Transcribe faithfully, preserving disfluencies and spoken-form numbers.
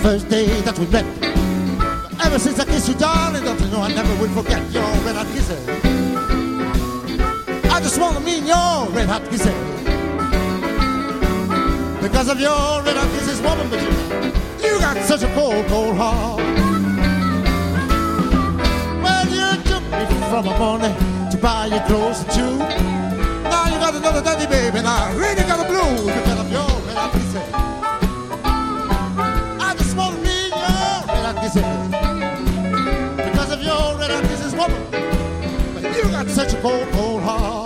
first day that we met. Ever since I kissed you, darling, don't you know I never would forget your red hot kisses. I just wanna mean your red hot kisses. Because of your red hot kisses, woman, but you, you got such a cold, cold heart. Well, you took me from a morning to buy your clothes and shoes. Now you got another daddy, baby, and I really got a blues because of your red hot kisses. I just wanna mean your red hot kisses. Because of your red hot kisses, woman, but you got such a cold, cold heart.